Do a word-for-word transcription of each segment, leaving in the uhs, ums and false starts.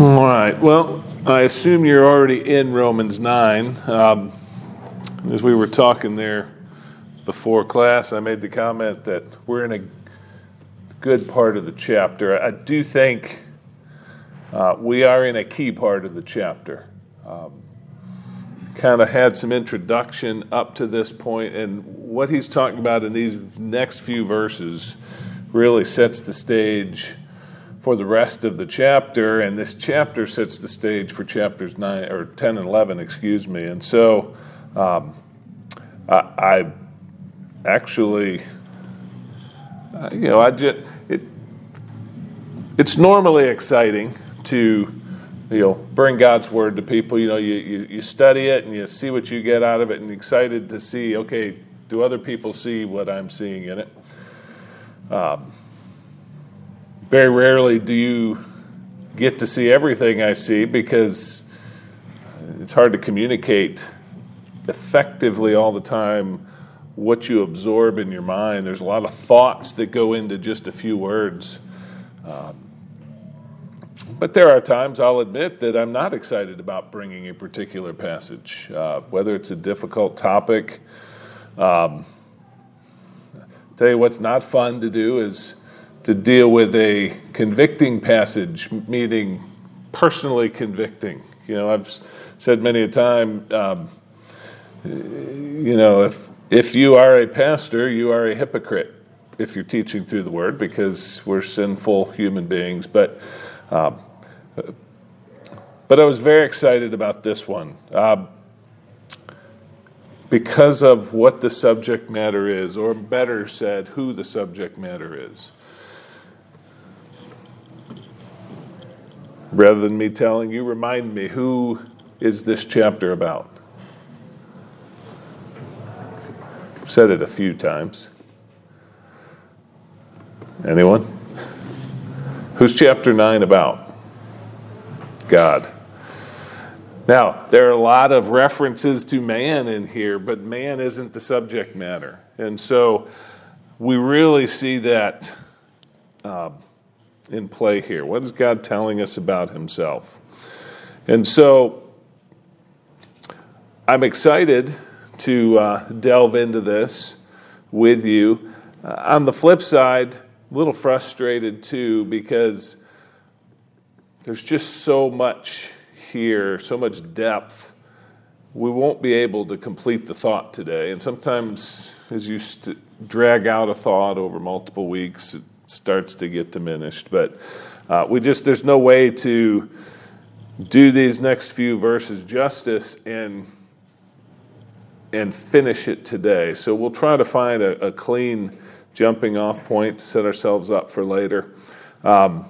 All right. Well, I assume you're already in Romans nine. Um, as we were talking there before class, I made the comment that we're in a good part of the chapter. I do think uh, we are in a key part of the chapter. Um, kind of had some introduction up to this point, and what he's talking about in these next few verses really sets the stage for the rest of the chapter, and this chapter sets the stage for chapters nine or ten and eleven, excuse me. And so, um, I, I actually, uh, you know, I just it. It's normally exciting to, you know, bring God's word to people. You know, you, you you study it and you see what you get out of it, and excited to see, okay, do other people see what I'm seeing in it? Um, Very rarely do you get to see everything I see because it's hard to communicate effectively all the time what you absorb in your mind. There's a lot of thoughts that go into just a few words. Um, but there are times, I'll admit, that I'm not excited about bringing a particular passage, uh, whether it's a difficult topic. Um, tell you what's not fun to do is to deal with a convicting passage, meaning personally convicting. You know, I've said many a time, um, you know, if if you are a pastor, you are a hypocrite if you're teaching through the word, because we're sinful human beings. But um, but I was very excited about this one uh, because of what the subject matter is, or better said, who the subject matter is. Rather than me telling you, remind me, who is this chapter about? I've said it a few times. Anyone? Who's chapter nine about? God. Now, there are a lot of references to man in here, but man isn't the subject matter. And so we really see that uh, in play here. What is God telling us about himself? And so I'm excited to uh, delve into this with you. Uh, on the flip side, a little frustrated too, because there's just so much here, so much depth. We won't be able to complete the thought today. And sometimes as you st- drag out a thought over multiple weeks, it starts to get diminished. But uh, we just, there's no way to do these next few verses justice and and finish it today. So we'll try to find a, a clean jumping off point to set ourselves up for later. Um,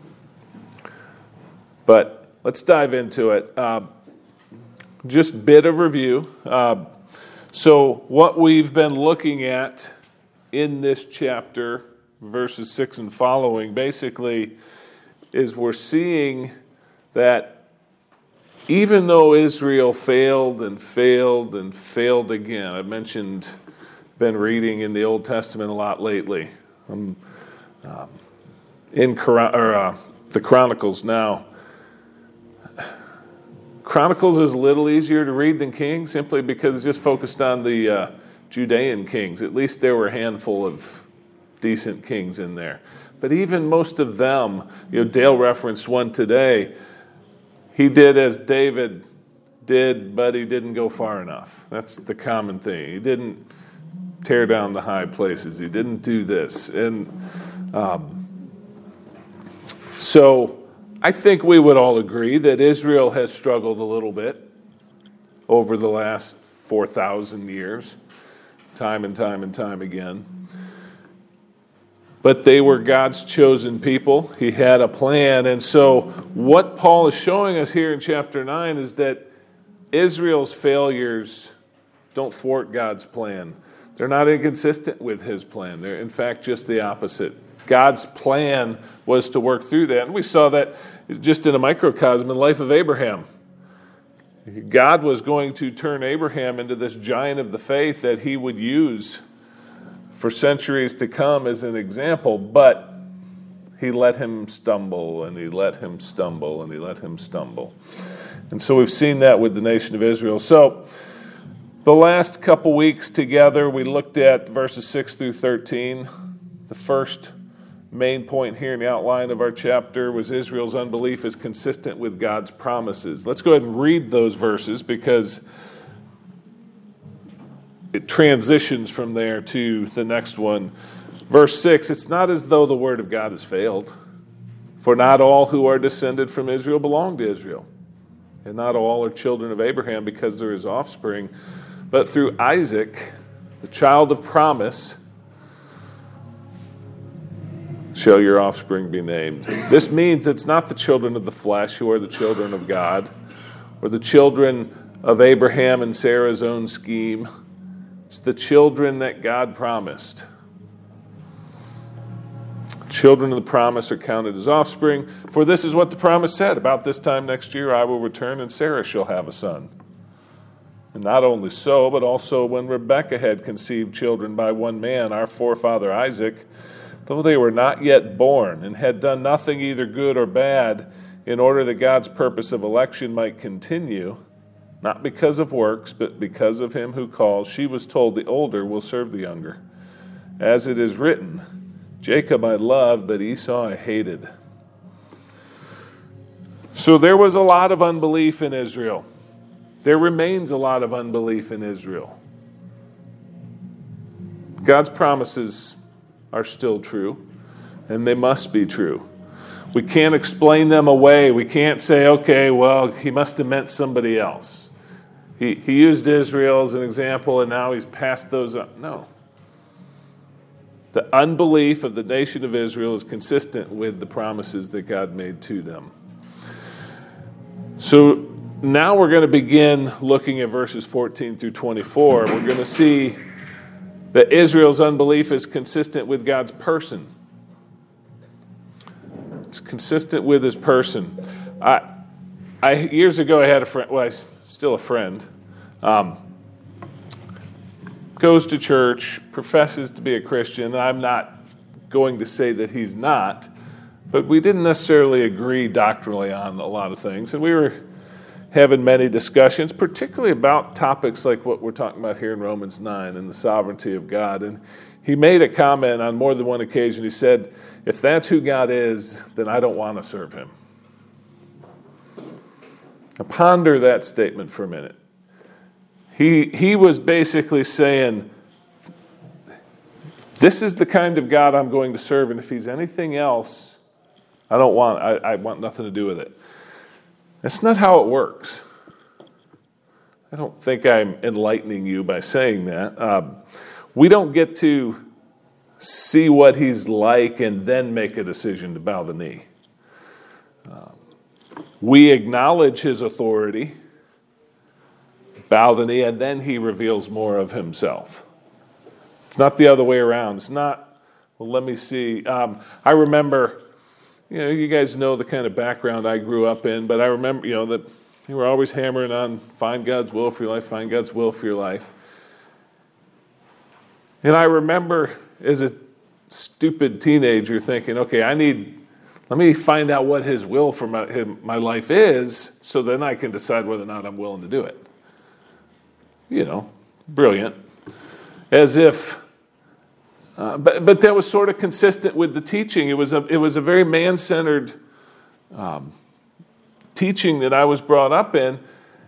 but let's dive into it. Uh, just bit of review. Uh, so what we've been looking at in this chapter, verses six and following, basically is we're seeing that even though Israel failed and failed and failed again, I've mentioned, been reading in the Old Testament a lot lately. I'm um, in Chron- or, uh, the Chronicles now. Chronicles is a little easier to read than Kings, simply because it's just focused on the uh, Judean kings. At least there were a handful of decent kings in there. But even most of them, you know, Dale referenced one today. He did as David did, but he didn't go far enough. That's the common thing. He didn't tear down the high places. He didn't do this. And um, so I think we would all agree that Israel has struggled a little bit over the last four thousand years, time and time and time again. But they were God's chosen people. He had a plan. And so what Paul is showing us here in chapter nine is that Israel's failures don't thwart God's plan. They're not inconsistent with his plan. They're, in fact, just the opposite. God's plan was to work through that. And we saw that just in a microcosm in the life of Abraham. God was going to turn Abraham into this giant of the faith that he would use for centuries to come as an example, but he let him stumble, and he let him stumble, and he let him stumble. And so we've seen that with the nation of Israel. So the last couple weeks together, we looked at verses six through thirteen. The first main point here in the outline of our chapter was Israel's unbelief is consistent with God's promises. Let's go ahead and read those verses because it transitions from there to the next one. Verse six, it's not as though the word of God has failed, for not all who are descended from Israel belong to Israel, and not all are children of Abraham because they're his offspring, but through Isaac, the child of promise, shall your offspring be named. This means it's not the children of the flesh who are the children of God, or the children of Abraham and Sarah's own scheme. It's the children that God promised. Children of the promise are counted as offspring, for this is what the promise said. About this time next year I will return, and Sarah shall have a son. And not only so, but also when Rebekah had conceived children by one man, our forefather Isaac, though they were not yet born, and had done nothing either good or bad, in order that God's purpose of election might continue, not because of works, but because of him who calls, she was told, the older will serve the younger. As it is written, Jacob I loved, but Esau I hated. So there was a lot of unbelief in Israel. There remains a lot of unbelief in Israel. God's promises are still true, and they must be true. We can't explain them away. We can't say, okay, well, he must have meant somebody else. He, he used Israel as an example, and now he's passed those up. No. The unbelief of the nation of Israel is consistent with the promises that God made to them. So now we're going to begin looking at verses fourteen through twenty-four. We're going to see that Israel's unbelief is consistent with God's person. It's consistent with his person. I, I years ago I had a friend, well, I still a friend, um, goes to church, professes to be a Christian. I'm not going to say that he's not, but we didn't necessarily agree doctrinally on a lot of things. And we were having many discussions, particularly about topics like what we're talking about here in Romans nine and the sovereignty of God. And he made a comment on more than one occasion. He said, if that's who God is, then I don't want to serve him. Now ponder that statement for a minute. He he was basically saying, this is the kind of God I'm going to serve, and if he's anything else, I don't want, I, I want nothing to do with it. That's not how it works. I don't think I'm enlightening you by saying that. Um, we don't get to see what he's like and then make a decision to bow the knee. Um, we acknowledge his authority, bow the knee, and then he reveals more of himself. It's not the other way around. It's not, well, let me see. Um, I remember, you know, you guys know the kind of background I grew up in, but I remember, you know, that you were always hammering on find God's will for your life, find God's will for your life. And I remember as a stupid teenager thinking, okay, I need, let me find out what his will for my, him, my life is, so then I can decide whether or not I'm willing to do it. You know, brilliant. As if, uh, but but that was sort of consistent with the teaching. It was a it was a very man-centered um, teaching that I was brought up in.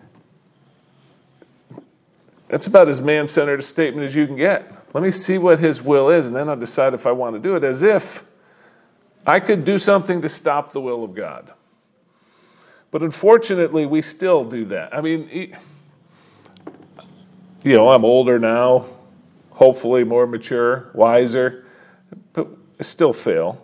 That's about as man-centered a statement as you can get. Let me see what his will is, and then I'll decide if I want to do it, as if I could do something to stop the will of God. But unfortunately, we still do that. I mean, you know, I'm older now, hopefully more mature, wiser, but I still fail.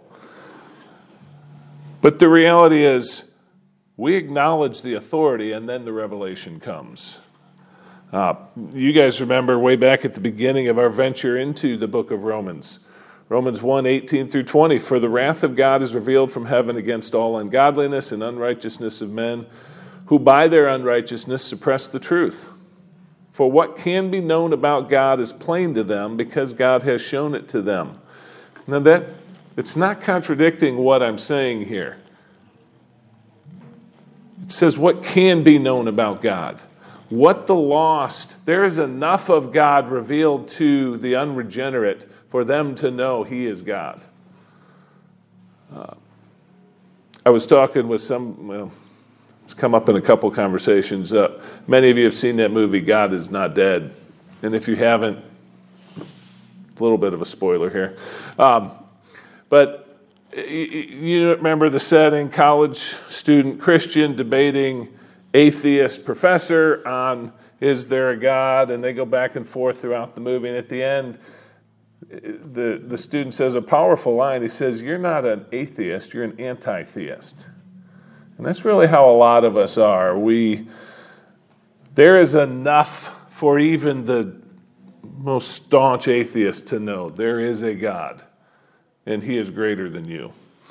But the reality is, we acknowledge the authority, and then the revelation comes. Uh, you guys remember way back at the beginning of our venture into the book of Romans. Romans one, eighteen through twenty. For the wrath of God is revealed from heaven against all ungodliness and unrighteousness of men, who by their unrighteousness suppress the truth. For what can be known about God is plain to them, because God has shown it to them. Now that It's not contradicting what I'm saying here. It says what can be known about God. What the lost, there is enough of God revealed to the unregenerate for them to know He is God. Uh, I was talking with some, well, it's come up in a couple conversations. Uh, many of you have seen that movie, God is Not Dead. And if you haven't, a little bit of a spoiler here. Um, but you, you remember the setting, college student, Christian, debating atheist professor on is there a God? And they go back and forth throughout the movie. And at the end, the, the student says a powerful line. He says, you're not an atheist, you're an anti-theist. And that's really how a lot of us are. We, there is enough for even the most staunch atheist to know there is a God, and He is greater than you.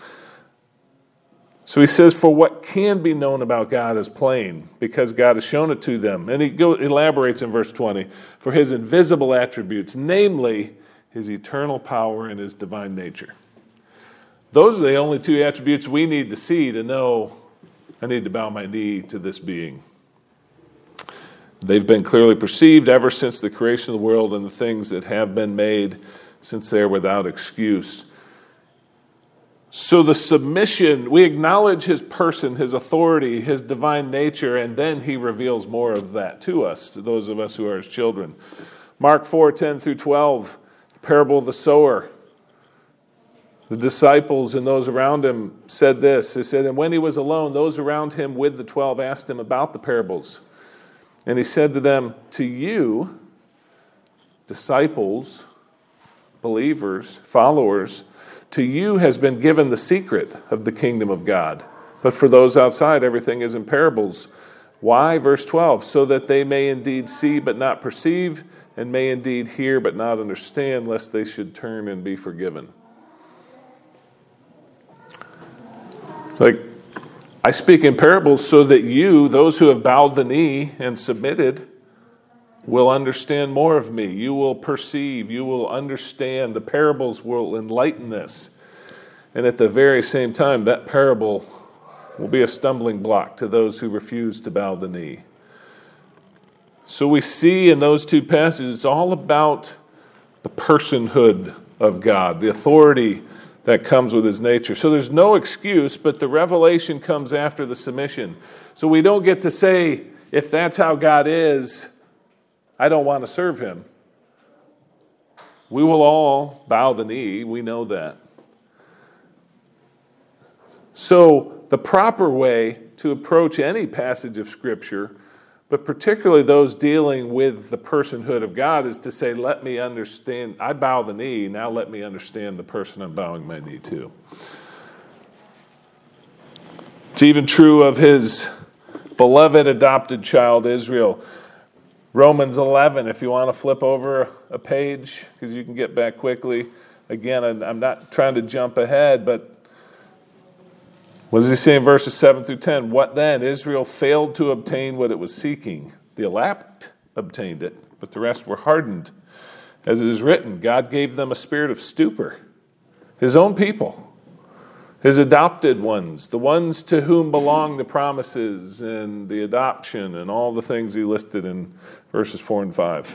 So he says, for what can be known about God is plain, because God has shown it to them. And he go, elaborates in verse twenty, for His invisible attributes, namely His eternal power and His divine nature. Those are the only two attributes we need to see to know I need to bow my knee to this being. They've been clearly perceived ever since the creation of the world and the things that have been made, since they are without excuse. So the submission, we acknowledge His person, His authority, His divine nature, and then He reveals more of that to us, to those of us who are His children. Mark four, ten through twelve, the parable of the sower. The disciples and those around Him said this. They said, and when He was alone, those around Him with the twelve asked Him about the parables. And He said to them, to you, disciples, believers, followers, to you has been given the secret of the kingdom of God. But for those outside, everything is in parables. Why? Verse twelve, so that they may indeed see but not perceive, and may indeed hear but not understand, lest they should turn and be forgiven. It's like, I speak in parables so that you, those who have bowed the knee and submitted, will understand more of me. You will perceive, you will understand. The parables will enlighten this. And at the very same time, that parable will be a stumbling block to those who refuse to bow the knee. So we see in those two passages, it's all about the personhood of God, the authority that comes with His nature. So there's no excuse, but the revelation comes after the submission. So we don't get to say, if that's how God is, I don't want to serve Him. We will all bow the knee. We know that. So the proper way to approach any passage of Scripture, but particularly those dealing with the personhood of God, is to say, let me understand. I bow the knee, now let me understand the person I'm bowing my knee to. It's even true of His beloved adopted child, Israel. Romans eleven, if you want to flip over a page, because you can get back quickly. Again, I'm not trying to jump ahead, but what does he say in verses seven through ten? What then? Israel failed to obtain what it was seeking. The elect obtained it, but the rest were hardened. As it is written, God gave them a spirit of stupor. His own people, His adopted ones, the ones to whom belong the promises and the adoption and all the things He listed in verses four and five.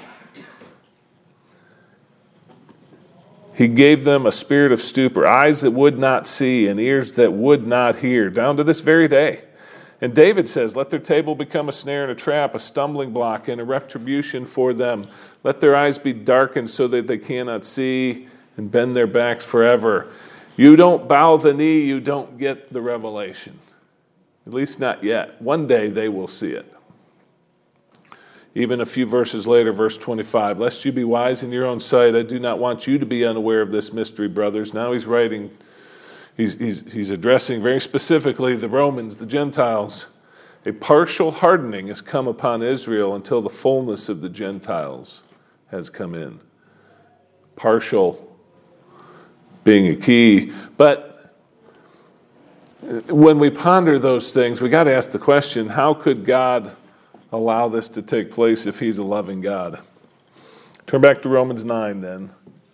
He gave them a spirit of stupor, eyes that would not see and ears that would not hear, down to this very day. And David says, let their table become a snare and a trap, a stumbling block and a retribution for them. Let their eyes be darkened so that they cannot see, and bend their backs forever. You don't bow the knee, you don't get the revelation. At least not yet. One day they will see it. Even a few verses later, verse twenty-five, lest you be wise in your own sight, I do not want you to be unaware of this mystery, brothers. Now he's writing, he's, he's, he's addressing very specifically the Romans, the Gentiles. A partial hardening has come upon Israel until the fullness of the Gentiles has come in. Partial being a key. But when we ponder those things, we got to ask the question, how could God allow this to take place if He's a loving God? Turn back to Romans nine then.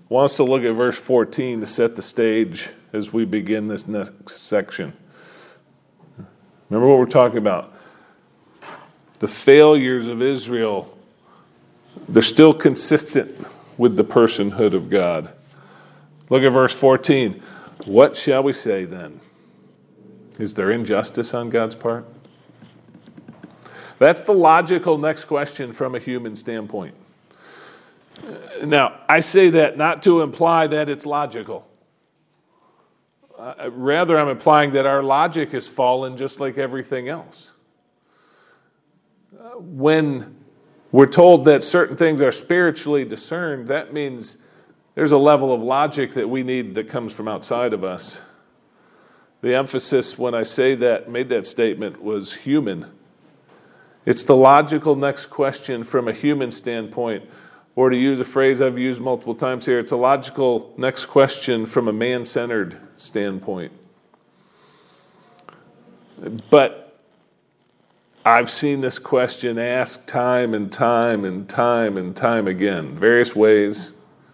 I want us to look at verse fourteen to set the stage as we begin this next section. Remember what we're talking about. The failures of Israel, they're still consistent with the personhood of God. Look at verse fourteen. What shall we say then? Is there injustice on God's part? That's the logical next question from a human standpoint. Now, I say that not to imply that it's logical. Uh, rather, I'm implying that our logic has fallen just like everything else. Uh, when we're told that certain things are spiritually discerned, that means there's a level of logic that we need that comes from outside of us. The emphasis when I say that, made that statement, was human. It's the logical next question from a human standpoint, or to use a phrase I've used multiple times here, it's a logical next question from a man-centered standpoint. But I've seen this question asked time and time and time and time again, various ways.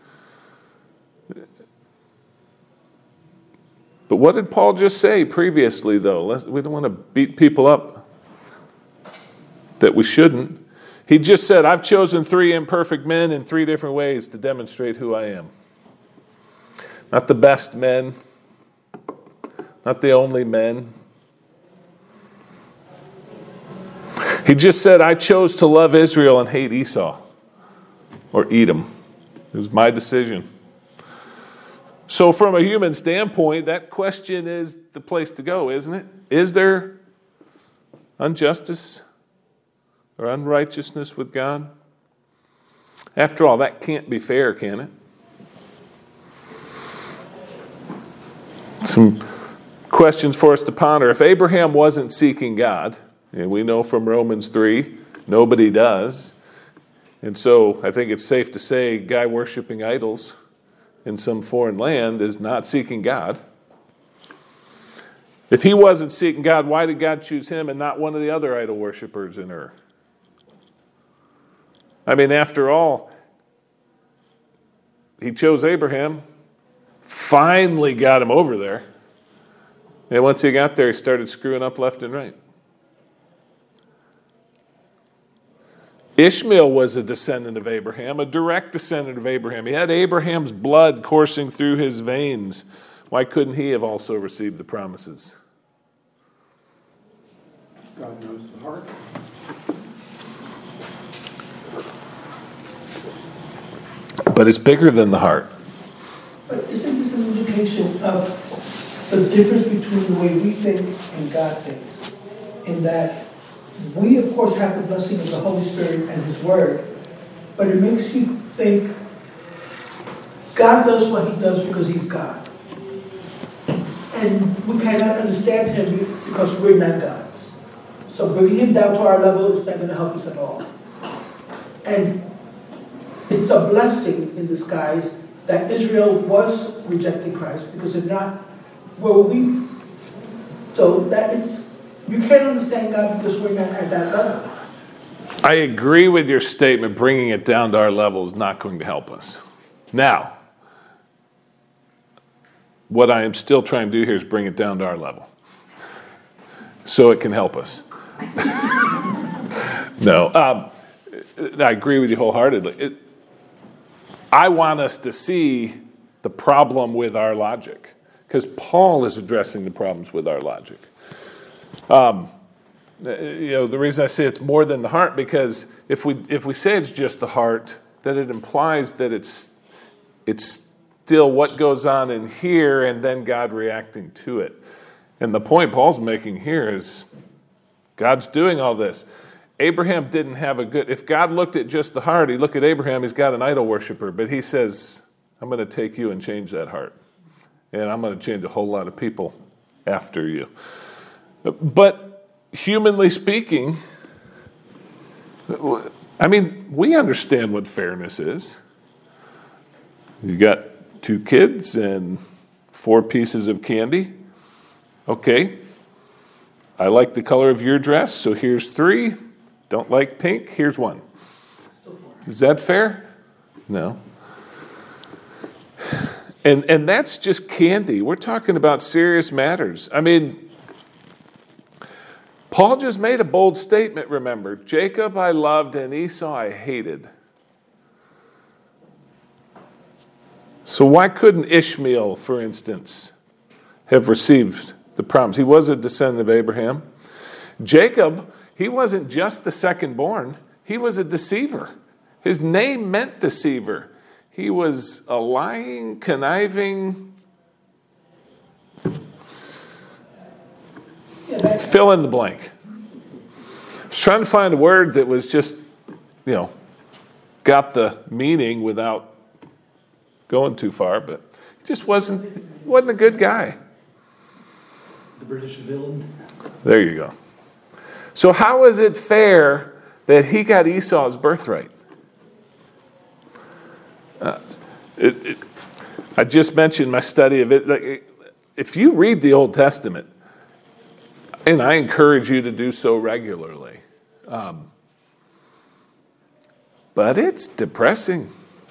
But what did Paul just say previously, though? Let's, we don't want to beat people up that we shouldn't. He just said, I've chosen three imperfect men in three different ways to demonstrate who I am. Not the best men, not the only men. He just said, I chose to love Israel and hate Esau or Edom. It was my decision. So from a human standpoint, that question is the place to go, isn't it? Is there injustice or unrighteousness with God? After all, that can't be fair, can it? Some questions for us to ponder. If Abraham wasn't seeking God, and we know from Romans three, nobody does, and so I think it's safe to say a guy worshiping idols in some foreign land is not seeking God. If he wasn't seeking God, why did God choose him and not one of the other idol worshipers in Ur? I mean, after all, he chose Abraham, finally got him over there, and once he got there, he started screwing up left and right. Ishmael was a descendant of Abraham, a direct descendant of Abraham. He had Abraham's blood coursing through his veins. Why couldn't he have also received the promises? God knows the heart. But it's bigger than the heart. But isn't this an indication of the difference between the way we think and God thinks? In that we, of course, have the blessing of the Holy Spirit and His Word, but it makes you think God does what He does because He's God. And we cannot understand Him because we're not gods. So bringing Him down to our level is not going to help us at all. And it's a blessing in disguise that Israel was rejecting Christ, because if not, where would we? So that is, you can't understand God because we're not at that level. I agree with your statement. Bringing it down to our level is not going to help us. Now, what I am still trying to do here is bring it down to our level so it can help us. No, um, I agree with you wholeheartedly. It, I want us to see the problem with our logic, because Paul is addressing the problems with our logic. Um, you know, the reason I say it's more than the heart, because if we if we say it's just the heart, then it implies that it's it's still what goes on in here and then God reacting to it. And the point Paul's making here is God's doing all this. Abraham didn't have a good... If God looked at just the heart, he looked at Abraham, he's got an idol worshiper, but he says, I'm going to take you and change that heart. And I'm going to change a whole lot of people after you. But humanly speaking, I mean, we understand what fairness is. You got two kids and four pieces of candy. Okay. I like the color of your dress, so here's three. Don't like pink, here's one. Is that fair? No. And, and that's just candy. We're talking about serious matters. I mean, Paul just made a bold statement, remember. Jacob I loved and Esau I hated. So why couldn't Ishmael, for instance, have received the promise? He was a descendant of Abraham. Jacob, he wasn't just the second born. He was a deceiver. His name meant deceiver. He was a lying, conniving, Yeah, fill in the blank. I was trying to find a word that was just, you know, got the meaning without going too far, but he just wasn't, wasn't a good guy. The British villain. There you go. So how is it fair that he got Esau's birthright? Uh, it, it, I just mentioned my study of it. Like, if you read the Old Testament, and I encourage you to do so regularly, um, but it's depressing.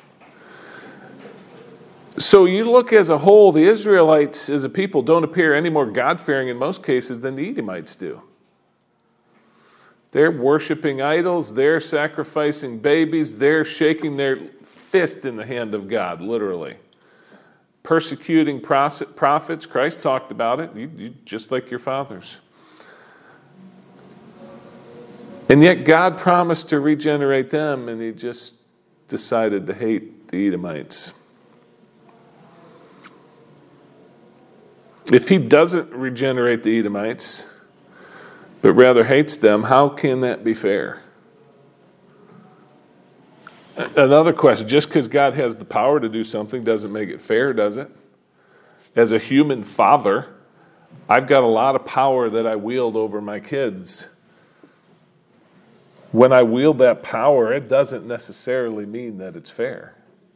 So you look as a whole, the Israelites as a people don't appear any more God-fearing in most cases than the Edomites do. They're worshiping idols, they're sacrificing babies, they're shaking their fist in the hand of God, literally. Persecuting prophets, Christ talked about it, you, you, just like your fathers. And yet God promised to regenerate them, and he just decided to hate the Edomites. If he doesn't regenerate the Edomites, but rather hates them, how can that be fair? Another question, just because God has the power to do something doesn't make it fair, does it? As a human father, I've got a lot of power that I wield over my kids. When I wield that power, it doesn't necessarily mean that it's fair.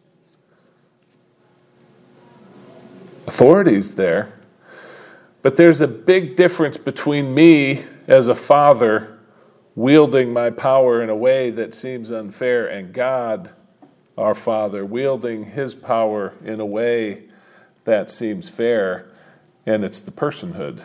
Authority's there. But there's a big difference between me as a father wielding my power in a way that seems unfair and God, our Father, wielding his power in a way that seems fair, and it's the personhood.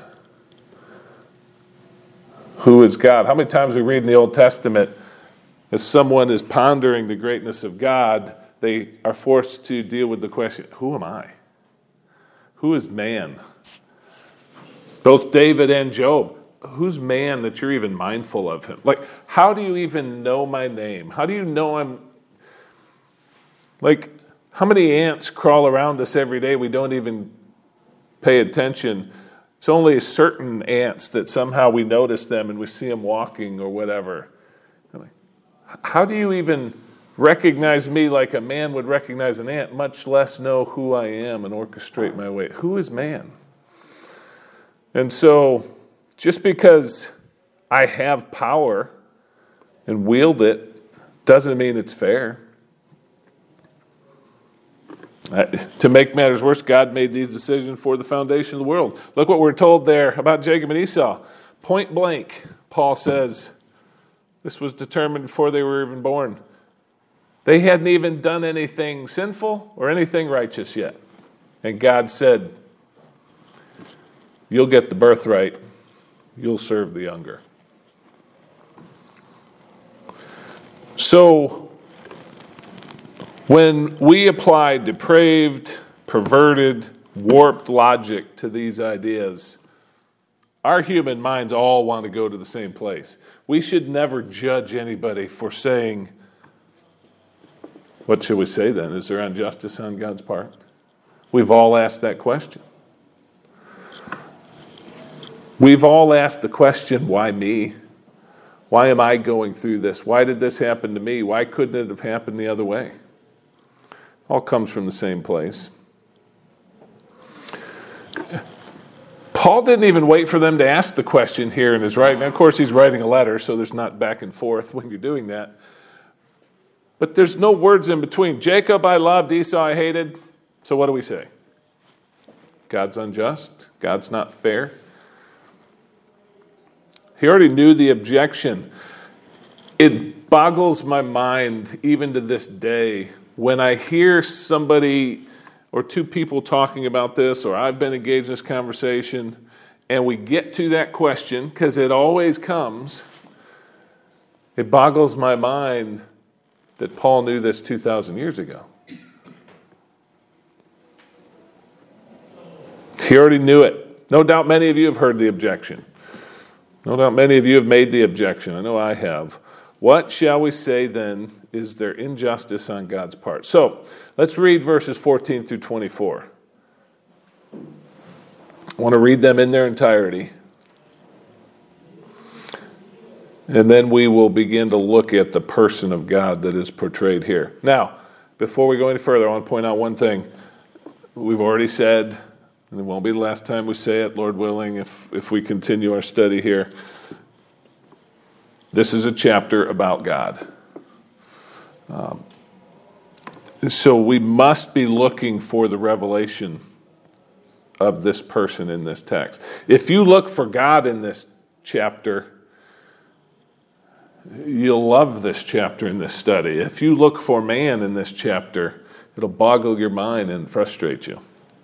Who is God? How many times we read in the Old Testament, as someone is pondering the greatness of God, they are forced to deal with the question, who am I? Who is man? Both David and Job. Who's man that you're even mindful of him? Like, how do you even know my name? How do you know I'm... Like, how many ants crawl around us every day we don't even pay attention? It's only certain ants that somehow we notice them and we see them walking or whatever. How do you even recognize me like a man would recognize an ant, much less know who I am and orchestrate my way? Who is man? And so, just because I have power and wield it doesn't mean it's fair. Uh, to make matters worse, God made these decisions for the foundation of the world. Look what we're told there about Jacob and Esau. Point blank, Paul says, this was determined before they were even born. They hadn't even done anything sinful or anything righteous yet. And God said, you'll get the birthright. You'll serve the younger. So, when we apply depraved, perverted, warped logic to these ideas, our human minds all want to go to the same place. We should never judge anybody for saying, what should we say then? Is there injustice on God's part? We've all asked that question. We've all asked the question, why me? Why am I going through this? Why did this happen to me? Why couldn't it have happened the other way? All comes from the same place. Paul didn't even wait for them to ask the question here in his writing. Of course, he's writing a letter, so there's not back and forth when you're doing that. But there's no words in between. Jacob I loved, Esau I hated. So what do we say? God's unjust. God's not fair. He already knew the objection. It boggles my mind, even to this day, when I hear somebody or two people talking about this, or I've been engaged in this conversation, and we get to that question, because it always comes, it boggles my mind that Paul knew this two thousand years ago. He already knew it. No doubt many of you have heard the objection. No doubt many of you have made the objection. I know I have. What shall we say then? Is there injustice on God's part? So let's read verses fourteen through twenty-four. I want to read them in their entirety. And then we will begin to look at the person of God that is portrayed here. Now, before we go any further, I want to point out one thing. We've already said, and it won't be the last time we say it, Lord willing, if, if we continue our study here. This is a chapter about God. Um, so we must be looking for the revelation of this person in this text. If you look for God in this chapter, you'll love this chapter in this study. If you look for man in this chapter, it'll boggle your mind and frustrate you.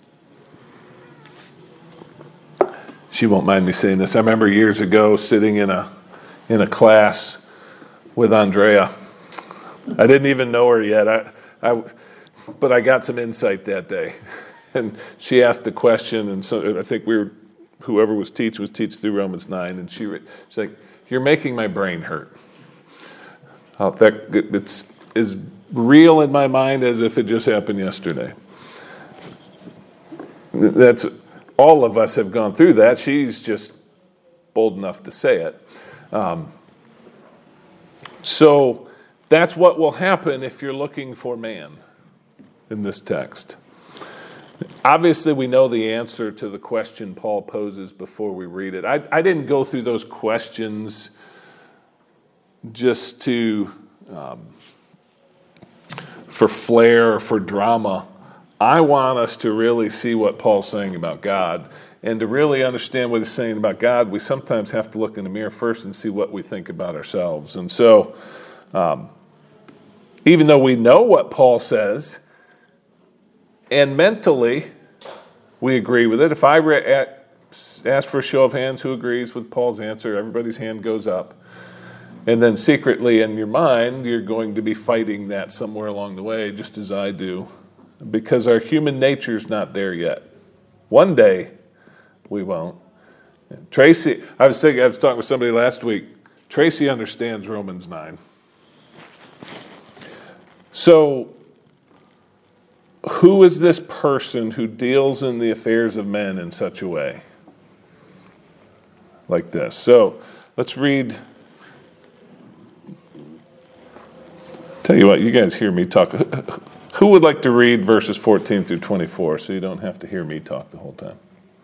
She won't mind me saying this. I remember years ago sitting in a in a class with Andrea. I didn't even know her yet, I, I, but I got some insight that day. And she asked a question, and so I think we were, whoever was teaching was teaching through Romans nine, and she she's like, "You're making my brain hurt." Oh, that, it's as real in my mind as if it just happened yesterday. That's all of us have gone through that. She's just bold enough to say it. Um, so that's what will happen if you're looking for man in this text. Obviously, we know the answer to the question Paul poses before we read it. I, I didn't go through those questions just to um, for flair or for drama. I want us to really see what Paul's saying about God. And to really understand what he's saying about God, we sometimes have to look in the mirror first and see what we think about ourselves. And so, um, even though we know what Paul says, and mentally we agree with it, if I re- ask for a show of hands who agrees with Paul's answer, everybody's hand goes up. And then secretly in your mind, you're going to be fighting that somewhere along the way, just as I do, because our human nature's not there yet. One day, we won't. Tracy, I was thinking, I was talking with somebody last week. Tracy understands Romans nine. So, who is this person who deals in the affairs of men in such a way? Like this. So, let's read. Tell you what, you guys hear me talk. Who would like to read verses fourteen through twenty-four so you don't have to hear me talk the whole time?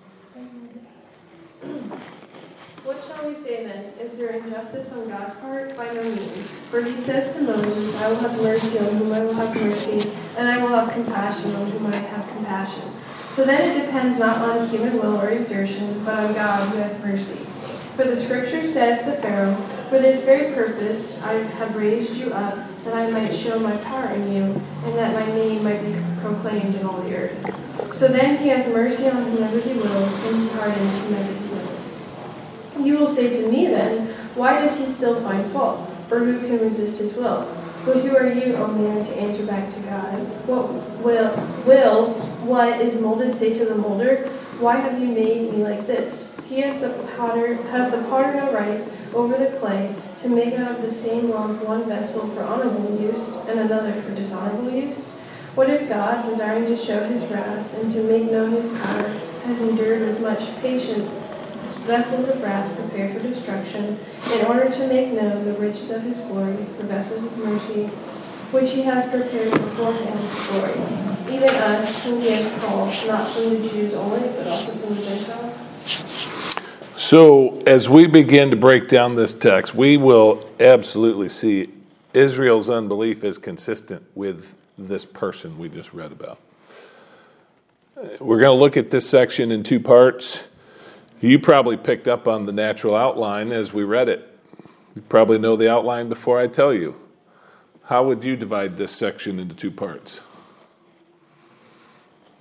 What shall we say then? Is there injustice on God's part? By no means. For he says to Moses, I will have mercy on whom I will have mercy, and I will have compassion on whom I have compassion. So then it depends not on human will or exertion, but on God who has mercy. For the scripture says to Pharaoh, for this very purpose I have raised you up, that I might show my power in you, and that my name might be proclaimed in all the earth. So then he has mercy on whomever he will, and he pardons whomever he wills. You will say to me then, why does he still find fault? For who can resist his will? But who are you, O man, to answer back to God? What will, will what is molded say to the molder? Why have you made me like this? He has the potter has the potter no right over the clay to make out of the same lump one vessel for honorable use and another for dishonorable use? What if God, desiring to show his wrath and to make known his power, has endured with much patience vessels of wrath prepared for destruction, in order to make known the riches of his glory for vessels of mercy, which he has prepared beforehand for glory, even us whom he has called, not from the Jews only, but also from the Gentiles? So, as we begin to break down this text, we will absolutely see Israel's unbelief is consistent with this person we just read about. We're going to look at this section in two parts. You probably picked up on the natural outline as we read it. You probably know the outline before I tell you. How would you divide this section into two parts?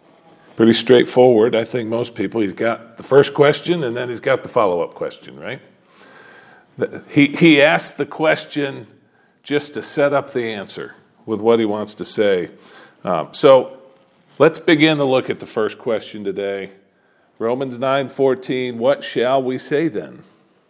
Pretty straightforward. I think most people, he's got the first question and then he's got the follow-up question, right? He, he asked the question just to set up the answer with what he wants to say. Um, so let's begin to look at the first question today. Romans nine fourteen, what shall we say then?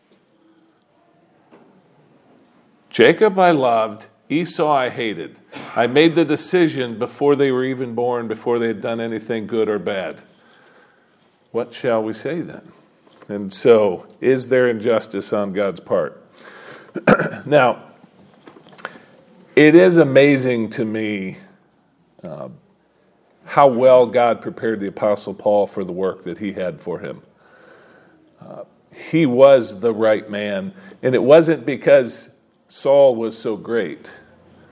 Jacob I loved, Esau I hated. I made the decision before they were even born, before they had done anything good or bad. What shall we say then? And so, is there injustice on God's part? Now, it is amazing to me uh, how well God prepared the Apostle Paul for the work that he had for him. Uh, he was the right man, and it wasn't because Saul was so great.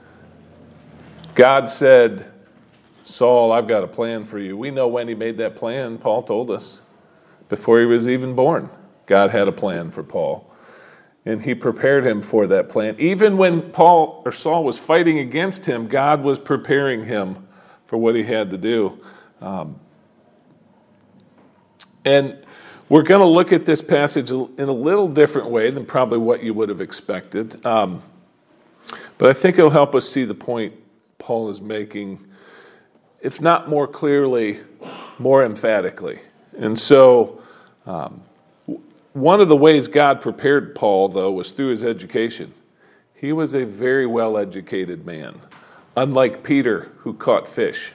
God said, Saul, I've got a plan for you. We know when he made that plan, Paul told us. Before he was even born, God had a plan for Paul. And he prepared him for that plan. Even when Paul or Saul was fighting against him, God was preparing him for what he had to do. Um, and we're going to look at this passage in a little different way than probably what you would have expected. Um, but I think it'll help us see the point Paul is making, if not more clearly, more emphatically. And so um, one of the ways God prepared Paul, though, was through his education. He was a very well-educated man, unlike Peter, who caught fish.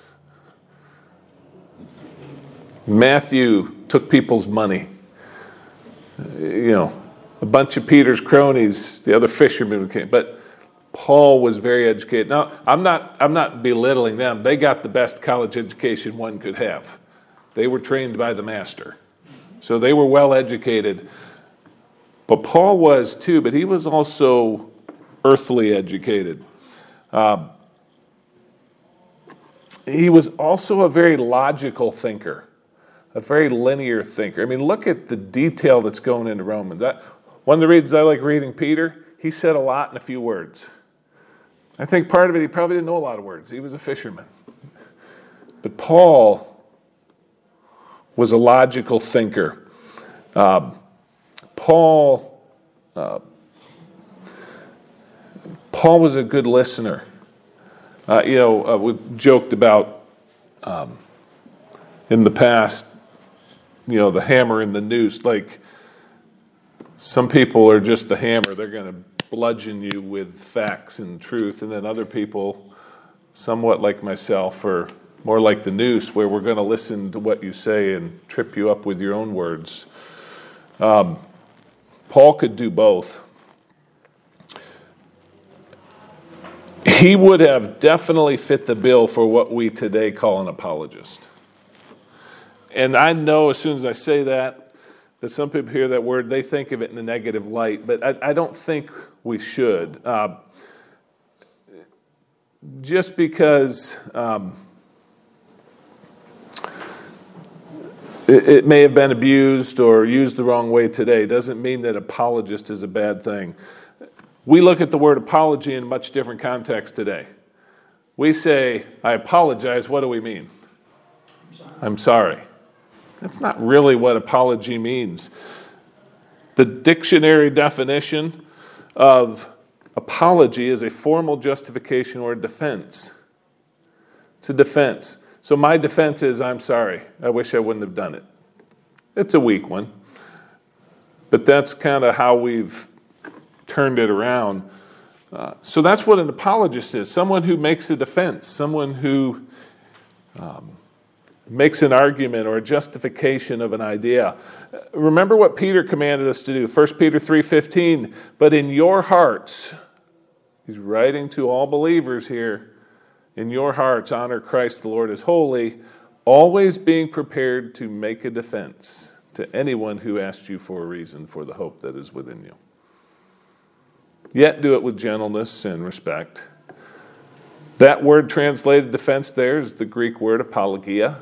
Matthew took people's money. You know, a bunch of Peter's cronies, the other fishermen came. But Paul was very educated. Now, I'm not, I'm not belittling them. They got the best college education one could have. They were trained by the master. So they were well educated. But Paul was too, but he was also earthly educated. Uh, he was also a very logical thinker. A very linear thinker. I mean, look at the detail that's going into Romans. I, one of the reasons I like reading Peter, he said a lot in a few words. I think part of it, he probably didn't know a lot of words. He was a fisherman. But Paul was a logical thinker. Um, Paul, uh, Paul was a good listener. Uh, you know, uh, we joked about um, in the past, you know, the hammer and the noose. Like, some people are just the hammer. They're going to bludgeon you with facts and truth. And then other people, somewhat like myself, are more like the noose, where we're going to listen to what you say and trip you up with your own words. Um, Paul could do both. He would have definitely fit the bill for what we today call an apologist. And I know as soon as I say that, that some people hear that word, they think of it in a negative light, but I, I don't think we should. Uh, just because um, it, it may have been abused or used the wrong way today doesn't mean that apologist is a bad thing. We look at the word apology in a much different context today. We say, I apologize, what do we mean? I'm sorry. I'm sorry. That's not really what apology means. The dictionary definition of apology is a formal justification or a defense. It's a defense. So my defense is, I'm sorry. I wish I wouldn't have done it. It's a weak one. But that's kind of how we've turned it around. Uh, so that's what an apologist is. Someone who makes a defense. Someone who um, makes an argument or a justification of an idea. Remember what Peter commanded us to do. First Peter three fifteen, but in your hearts, he's writing to all believers here, in your hearts honor Christ the Lord as holy, always being prepared to make a defense to anyone who asks you for a reason for the hope that is within you. Yet do it with gentleness and respect. That word translated defense there is the Greek word apologia.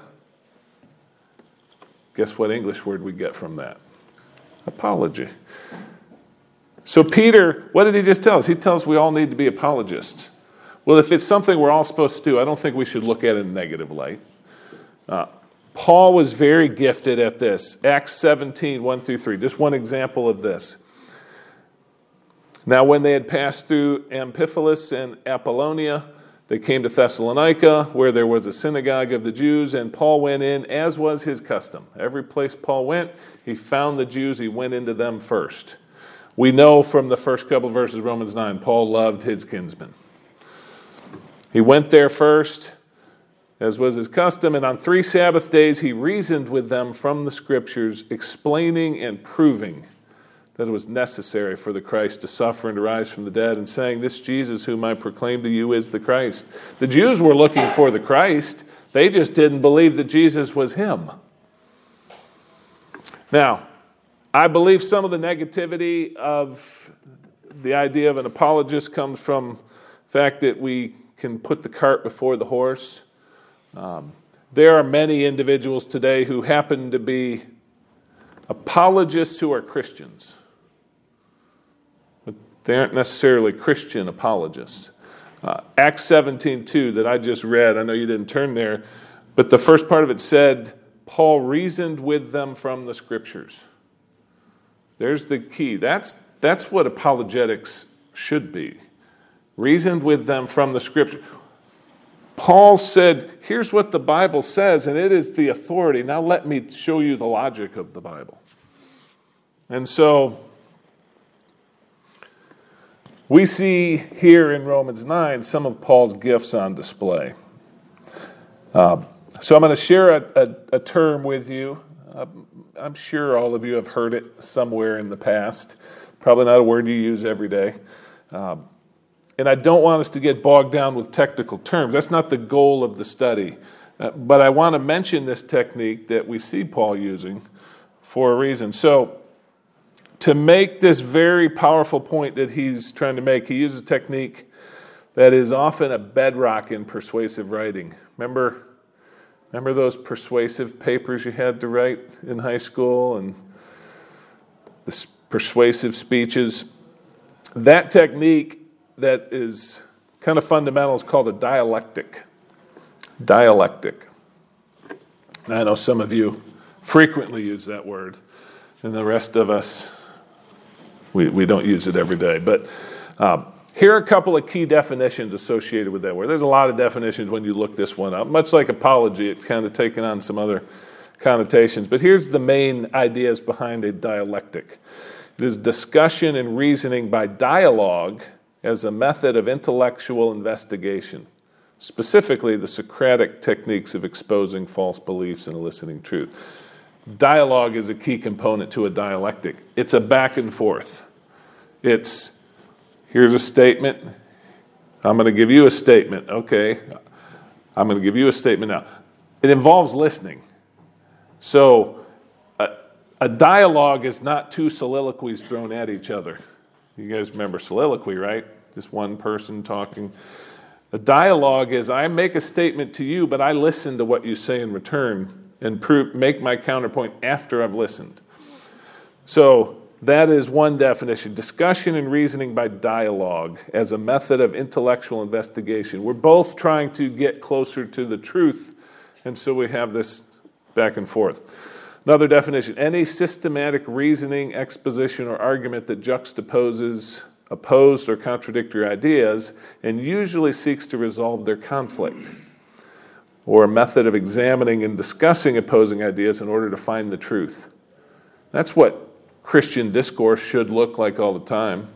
Guess what English word we get from that? Apology. So Peter, what did he just tell us? He tells us we all need to be apologists. Well, if it's something we're all supposed to do, I don't think we should look at it in a negative light. Uh, Paul was very gifted at this. Acts seventeen, one through three. Just one example of this. Now when they had passed through Amphipolis and Apollonia, they came to Thessalonica, where there was a synagogue of the Jews, and Paul went in, as was his custom. Every place Paul went, he found the Jews, he went into them first. We know from the first couple of verses of Romans nine, Paul loved his kinsmen. He went there first, as was his custom, and on three Sabbath days he reasoned with them from the Scriptures, explaining and proving that it was necessary for the Christ to suffer and to rise from the dead, and saying, this Jesus whom I proclaim to you is the Christ. The Jews were looking for the Christ. They just didn't believe that Jesus was him. Now, I believe some of the negativity of the idea of an apologist comes from the fact that we can put the cart before the horse. Um, there are many individuals today who happen to be apologists who are Christians. But they aren't necessarily Christian apologists. Uh, Acts seventeen two that I just read, I know you didn't turn there, but the first part of it said, Paul reasoned with them from the Scriptures. There's the key. That's, that's what apologetics should be. Reasoned with them from the Scripture. Paul said, here's what the Bible says, and it is the authority. Now let me show you the logic of the Bible. And so, we see here in Romans nine some of Paul's gifts on display. Uh, so I'm going to share a, a, a term with you. Uh, I'm sure all of you have heard it somewhere in the past. Probably not a word you use every day. Um, And I don't want us to get bogged down with technical terms. That's not the goal of the study. Uh, but I want to mention this technique that we see Paul using for a reason. So, to make this very powerful point that he's trying to make, he uses a technique that is often a bedrock in persuasive writing. Remember, remember those persuasive papers you had to write in high school and the persuasive speeches? That technique that is kind of fundamental is called a dialectic. Dialectic. And I know some of you frequently use that word, and the rest of us, we, we don't use it every day. But um, here are a couple of key definitions associated with that word. There's a lot of definitions when you look this one up. Much like apology, it's kind of taken on some other connotations. But here's the main ideas behind a dialectic. It is discussion and reasoning by dialogue as a method of intellectual investigation, specifically the Socratic techniques of exposing false beliefs and eliciting truth. Dialogue is a key component to a dialectic. It's a back and forth. It's, here's a statement. I'm going to give you a statement. Okay, I'm going to give you a statement now. It involves listening. So a, a dialogue is not two soliloquies thrown at each other. You guys remember soliloquy, right? Just one person talking. A dialogue is I make a statement to you, but I listen to what you say in return and prove, make my counterpoint after I've listened. So that is one definition. Discussion and reasoning by dialogue as a method of intellectual investigation. We're both trying to get closer to the truth, and so we have this back and forth. Another definition, any systematic reasoning, exposition, or argument that juxtaposes opposed or contradictory ideas and usually seeks to resolve their conflict, or a method of examining and discussing opposing ideas in order to find the truth. That's what Christian discourse should look like all the time.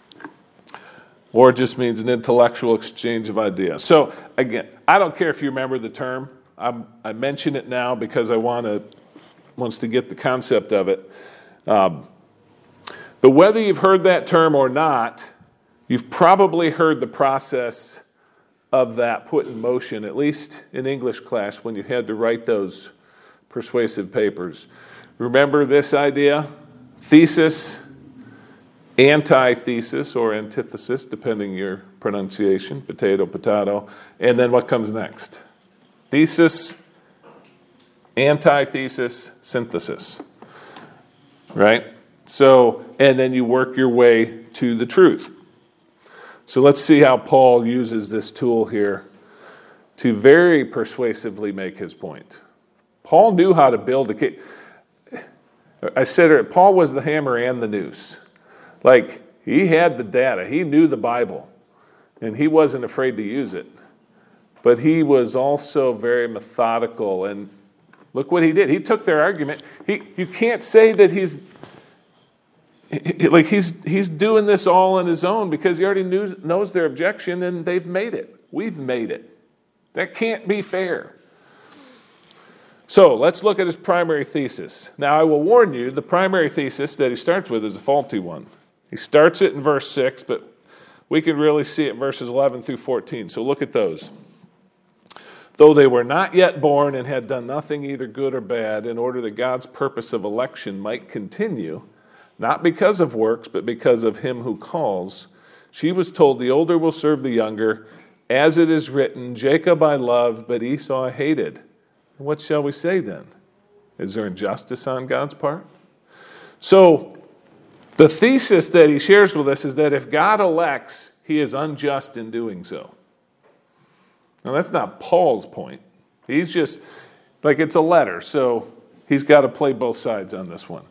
Or it just means an intellectual exchange of ideas. So again, I don't care if you remember the term. I'm, I mention it now because I want to wants to get the concept of it. Um, but whether you've heard that term or not, you've probably heard the process of that put in motion, at least in English class when you had to write those persuasive papers. Remember this idea? Thesis, antithesis, or antithesis, depending your pronunciation, potato, potato, and then what comes next? Thesis, antithesis, synthesis, right? So, and then you work your way to the truth. So let's see how Paul uses this tool here to very persuasively make his point. Paul knew how to build a case. I said it, Paul was the hammer and the noose. Like, he had the data. He knew the Bible, and he wasn't afraid to use it. But he was also very methodical, and look what he did. He took their argument. He, you can't say that he's like he's he's doing this all on his own because he already knew, knows their objection, and they've made it. We've made it. That can't be fair. So let's look at his primary thesis. Now, I will warn you, the primary thesis that he starts with is a faulty one. He starts it in verse six, but we can really see it in verses eleven through fourteen. So look at those. Though they were not yet born and had done nothing either good or bad, in order that God's purpose of election might continue, not because of works, but because of him who calls, she was told, the older will serve the younger, as it is written, Jacob I loved, but Esau I hated. What shall we say then? Is there injustice on God's part? So the thesis that he shares with us is that if God elects, he is unjust in doing so. Now, that's not Paul's point. He's just, like, it's a letter, so he's got to play both sides on this one.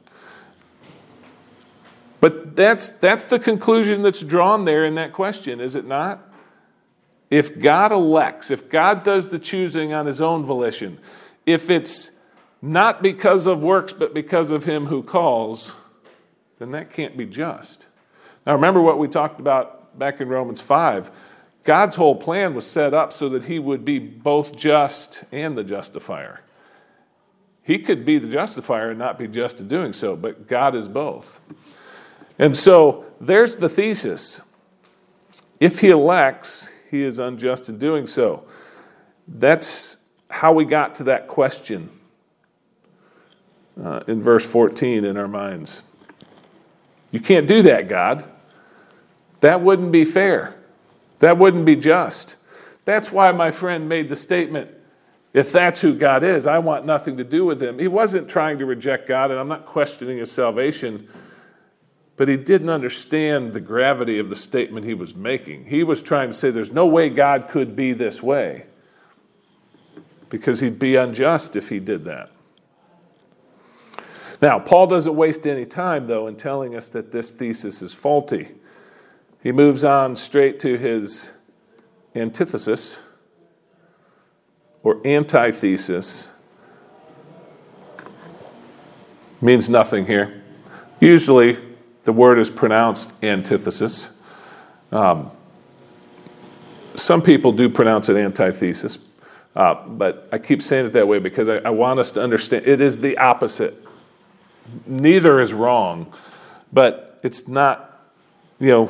But that's that's the conclusion that's drawn there in that question, is it not? If God elects, if God does the choosing on his own volition, if it's not because of works but because of him who calls, then that can't be just. Now remember what we talked about back in Romans five. God's whole plan was set up so that he would be both just and the justifier. He could be the justifier and not be just in doing so, but God is both. And so there's the thesis. If he elects, he is unjust in doing so. That's how we got to that question uh, in verse fourteen in our minds. You can't do that, God. That wouldn't be fair. That wouldn't be just. That's why my friend made the statement, if that's who God is, I want nothing to do with him. He wasn't trying to reject God, and I'm not questioning his salvation, but he didn't understand the gravity of the statement he was making. He was trying to say there's no way God could be this way, because he'd be unjust if he did that. Now, Paul doesn't waste any time, though, in telling us that this thesis is faulty. He moves on straight to his antithesis, or antithesis. Means nothing here. Usually, the word is pronounced antithesis. Um, some people do pronounce it antithesis, uh, but I keep saying it that way because I, I want us to understand it is the opposite. Neither is wrong, but it's not, you know,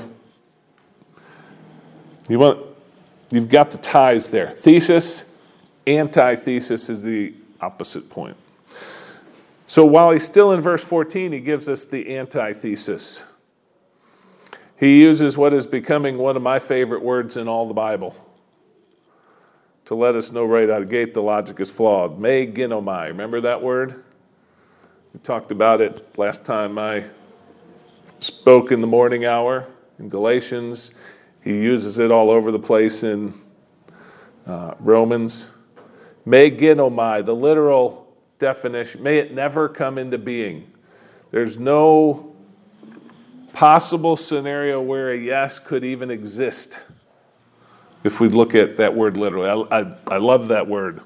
you want, you've got the ties there. Thesis, antithesis is the opposite point. So while he's still in verse fourteen, he gives us the antithesis. He uses what is becoming one of my favorite words in all the Bible to let us know right out of the gate the logic is flawed. Me ginomai. Remember that word? We talked about it last time I spoke in the morning hour in Galatians. He uses it all over the place in uh, Romans. Me ginomai, the literal definition, may it never come into being. There's no possible scenario where a yes could even exist if we look at that word literally. I, I, I love that word.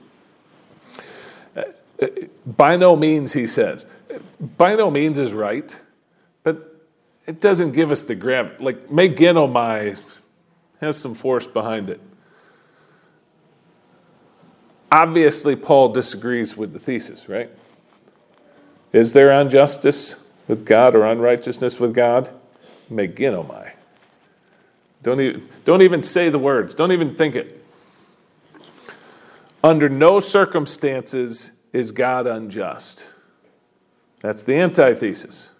By no means, he says. By no means is right, but it doesn't give us the gravity. Like, me ginomai has some force behind it. Obviously, Paul disagrees with the thesis, right? Is there injustice with God or unrighteousness with God? Me ginomai. Don't even, don't even say the words. Don't even think it. Under no circumstances is God unjust. That's the antithesis.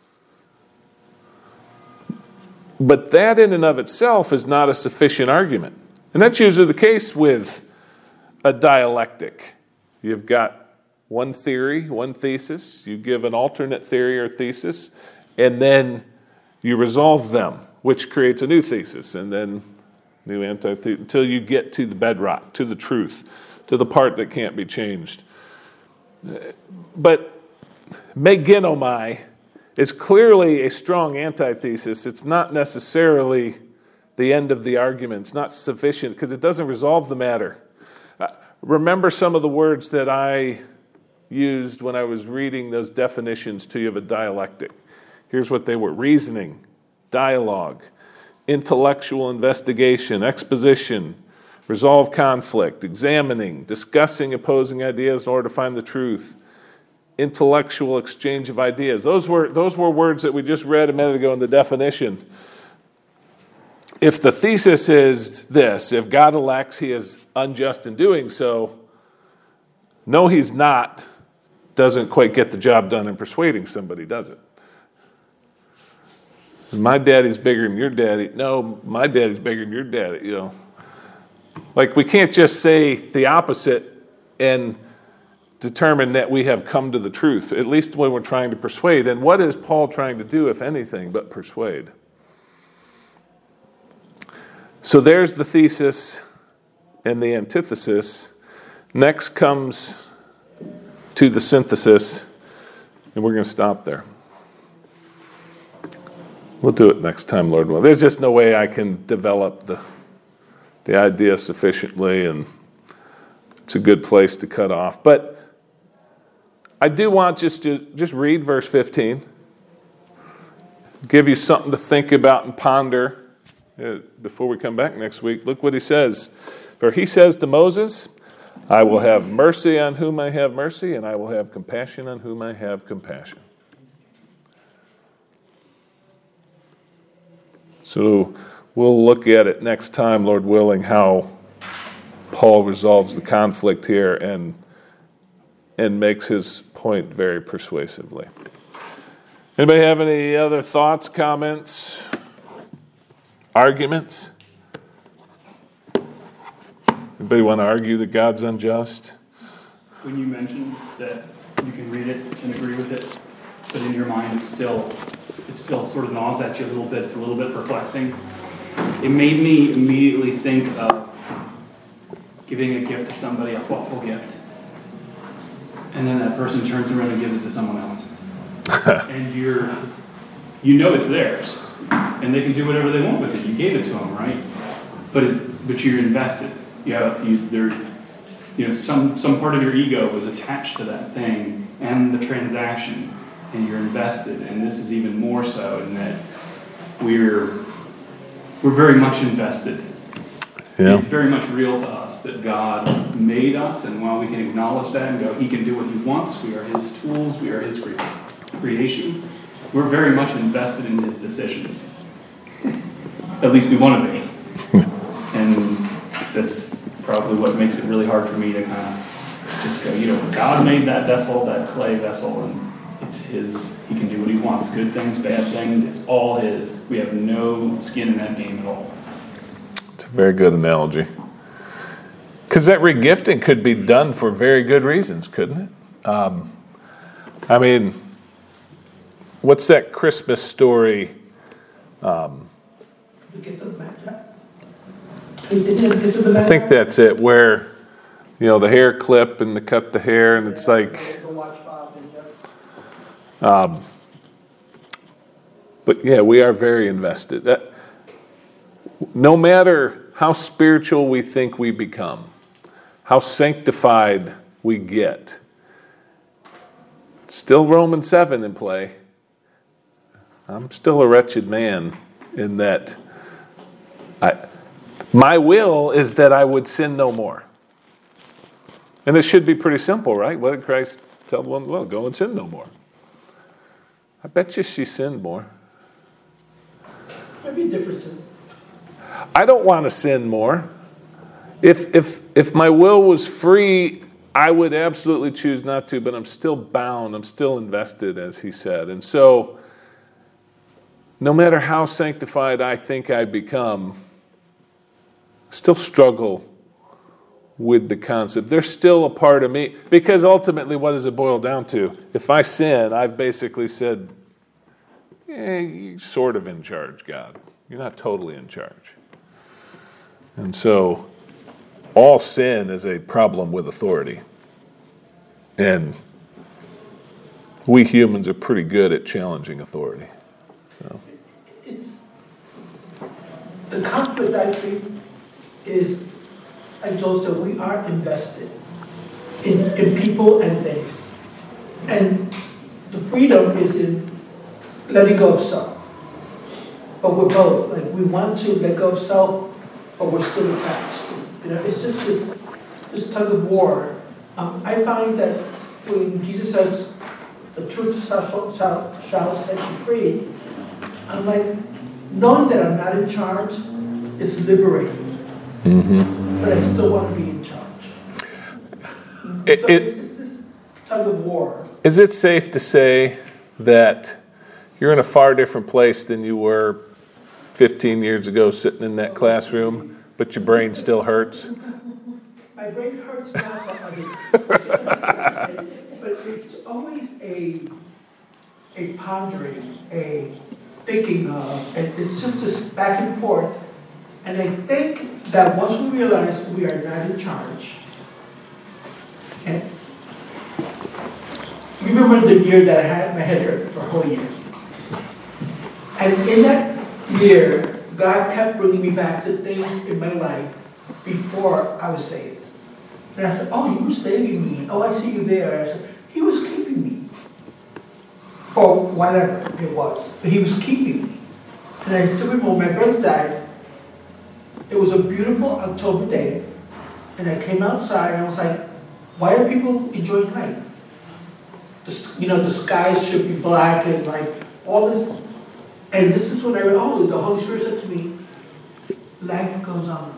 But that in and of itself is not a sufficient argument. And that's usually the case with a dialectic. You've got one theory, one thesis. You give an alternate theory or thesis, and then you resolve them, which creates a new thesis, and then new antithesis, until you get to the bedrock, to the truth, to the part that can't be changed. But meginomai is clearly a strong antithesis. It's not necessarily the end of the argument. It's not sufficient because it doesn't resolve the matter. Uh, remember some of the words that I used when I was reading those definitions to you of a dialectic. Here's what they were: reasoning, dialogue, intellectual investigation, exposition, resolve conflict, examining, discussing opposing ideas in order to find the truth, intellectual exchange of ideas. Those were, those were words that we just read a minute ago in the definition. If the thesis is this, if God elects, he is unjust in doing so, no, he's not, doesn't quite get the job done in persuading somebody, does it? My daddy's bigger than your daddy. No, my daddy's bigger than your daddy, you know. Like, we can't just say the opposite and determine that we have come to the truth, at least when we're trying to persuade. And what is Paul trying to do, if anything, but persuade? So there's the thesis and the antithesis. Next comes to the synthesis, and we're going to stop there. We'll do it next time, Lord willing. There's just no way I can develop the the idea sufficiently, and it's a good place to cut off. But I do want just to just read verse fifteen, give you something to think about and ponder uh, before we come back next week. Look what he says. For he says to Moses, I will have mercy on whom I have mercy, and I will have compassion on whom I have compassion. So we'll look at it next time, Lord willing, how Paul resolves the conflict here and and makes his point very persuasively. Anybody have any other thoughts, comments, arguments? Anybody want to argue that God's unjust? When you mentioned that you can read it and agree with it, but in your mind it's still it still sort of gnaws at you a little bit, it's a little bit perplexing. It made me immediately think of giving a gift to somebody, a thoughtful gift, and then that person turns around and gives it to someone else. And you're, you know it's theirs, and they can do whatever they want with it. You gave it to them, right? But it, but you're invested. Yeah, you, there, you know, some some part of your ego was attached to that thing and the transaction, and you're invested. And this is even more so in that we're we're very much invested. Yeah. It's very much real to us that God made us, and while we can acknowledge that and go, he can do what he wants, we are his tools, we are his creation, we're very much invested in his decisions. At least we want to be. And that's probably what makes it really hard for me to kind of just go, you know, God made that vessel, that clay vessel, and it's his, he can do what he wants. Good things, bad things, it's all his. We have no skin in that game at all. It's a very good analogy. Because that regifting could be done for very good reasons, couldn't it? Um, I mean, what's that Christmas story? Um, I think that's it, where, you know, the hair clip and the cut the hair, and it's like... Um, but yeah, we are very invested. That, no matter how spiritual we think we become, how sanctified we get, still Romans seven in play. I'm still a wretched man in that I, my will is that I would sin no more. And it should be pretty simple, right? What did Christ tell the woman? Well, go and sin no more. I bet you she sinned more. Maybe different sin. I don't want to sin more. If if if my will was free, I would absolutely choose not to, but I'm still bound. I'm still invested, as he said. And so, no matter how sanctified I think I become, I still struggle with the concept. There's still a part of me, because ultimately, what does it boil down to? If I sin, I've basically said, eh, you're sort of in charge, God. You're not totally in charge. And so, all sin is a problem with authority. And we humans are pretty good at challenging authority. So It's, the conflict I see is, like Joel said, we are invested in, in people and things. And the freedom is in letting go of self. But we're both, like we want to let go of self, but we're still attached. You know, it's just this, this tug of war. Um, I find that when Jesus says, the truth shall, shall, shall set you free, I'm like, knowing that I'm not in charge is liberating. Mm-hmm. But I still want to be in charge. It, so it, it's, it's this tug of war. Is it safe to say that you're in a far different place than you were fifteen years ago sitting in that classroom, but your brain still hurts? My brain hurts now, but, I mean, but it's always a, a pondering, a thinking of, and it's just this back and forth. And I think that once we realize we are not in charge, and remember the year that I had my head hurt for a whole year. And in that year, God kept bringing me back to things in my life before I was saved. And I said, oh, you were saving me. Oh, I see you there. I said, he was keeping me. Or whatever it was. But he was keeping me. And I still remember when my brother died, it was a beautiful October day. And I came outside and I was like, why are people enjoying life? The, you know, the skies should be black and like all this. And this is when I read, oh, the Holy Spirit said to me, life goes on.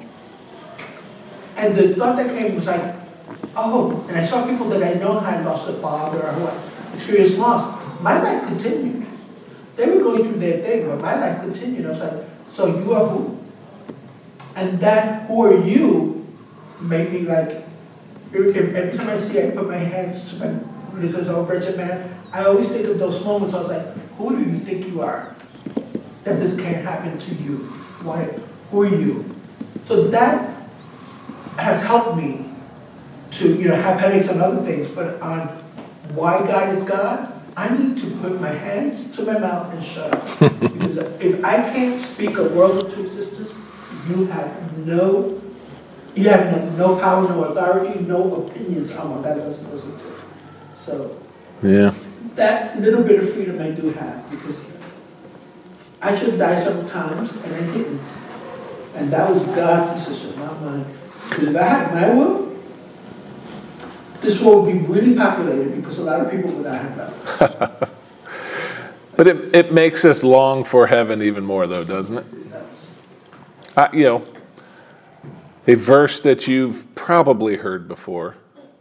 And the thought that came was like, oh, and I saw people that I know had lost a father or who had experienced loss. My life continued. They were going through their thing, but my life continued. I was like, so you are who? And that who are you made me like, every time I see I put my hands to my, when it says, oh, wretched man, I always think of those moments. I was like, who do you think you are? That this can't happen to you. Why? Who are you? So that has helped me to, you know, have headaches and other things, but on why God is God, I need to put my hands to my mouth and shut up. Because if I can't speak a word to existence, you have no, you have no, no power, no authority, no opinions on what God is supposed to do. So, yeah, that little bit of freedom I do have, because I should die several times, and I didn't. And that was God's decision, not mine. Because if I had my will, this world would be really populated because a lot of people would not have that. But it, it makes us long for heaven even more, though, doesn't it? Uh, you know, a verse that you've probably heard before.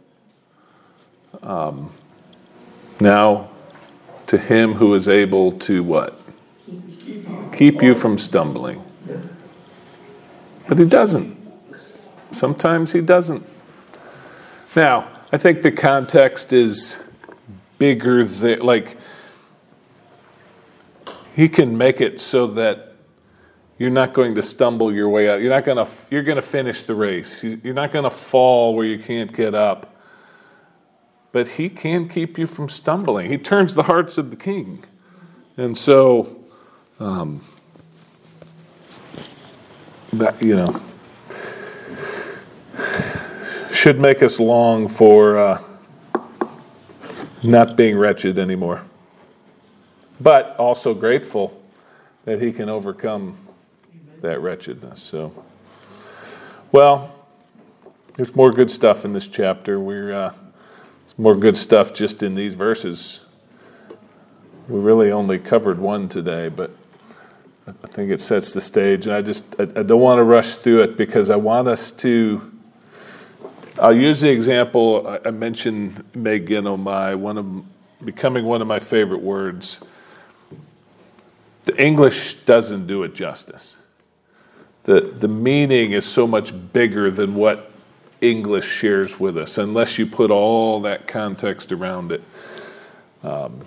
Um, now, to him who is able to what? Keep you from stumbling. But he doesn't. Sometimes he doesn't. Now, I think the context is bigger than, like, he can make it so that you're not going to stumble your way out. You're not going to, you're going to finish the race. You're not going to fall where you can't get up. But he can keep you from stumbling. He turns the hearts of the king. And so, um, that, you know, should make us long for uh, not being wretched anymore. But also grateful that he can overcome that wretchedness. So, well, there's more good stuff in this chapter. We're uh, there's more good stuff just in these verses. We really only covered one today, but I think it sets the stage. And I just I, I don't want to rush through it because I want us to. I'll use the example I mentioned, meginomai, one of becoming one of my favorite words. The English doesn't do it justice. The the meaning is so much bigger than what English shares with us, unless you put all that context around it. Um,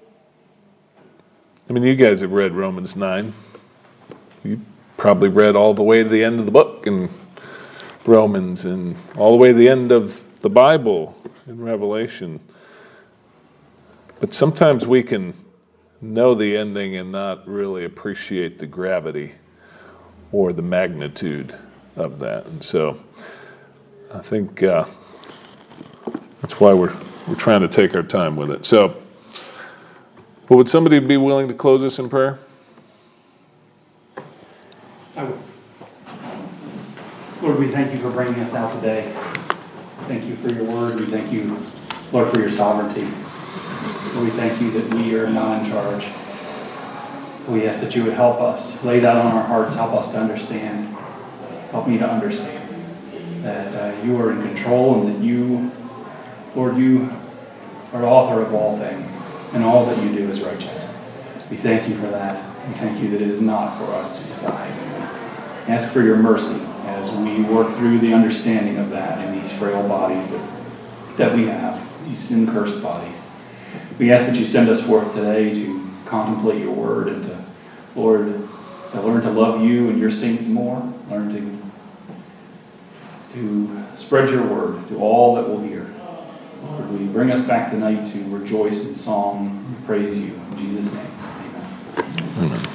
I mean, you guys have read Romans nine. You probably read all the way to the end of the book and Romans and all the way to the end of the Bible in Revelation. but sometimes we can know the ending and not really appreciate the gravity or the magnitude of that. And so I think uh, that's why we're we're trying to take our time with it. So, but would somebody be willing to close us in prayer? I would. Lord, we thank you for bringing us out today. Thank you for your word. We thank you, Lord, for your sovereignty. Lord, we thank you that we are not in charge. We ask that you would help us, lay that on our hearts, help us to understand, help me to understand that uh, you are in control and that you, Lord, you are author of all things and all that you do is righteous. We thank you for that. We thank you that it is not for us to decide. And we ask for your mercy as we work through the understanding of that in these frail bodies that, that we have, these sin-cursed bodies. We ask that you send us forth today to contemplate your word and to, Lord, to learn to love you and your saints more, learn to, to spread your word to all that will hear. Lord, we bring us back tonight to rejoice in song and praise you. In Jesus' name, amen. Amen.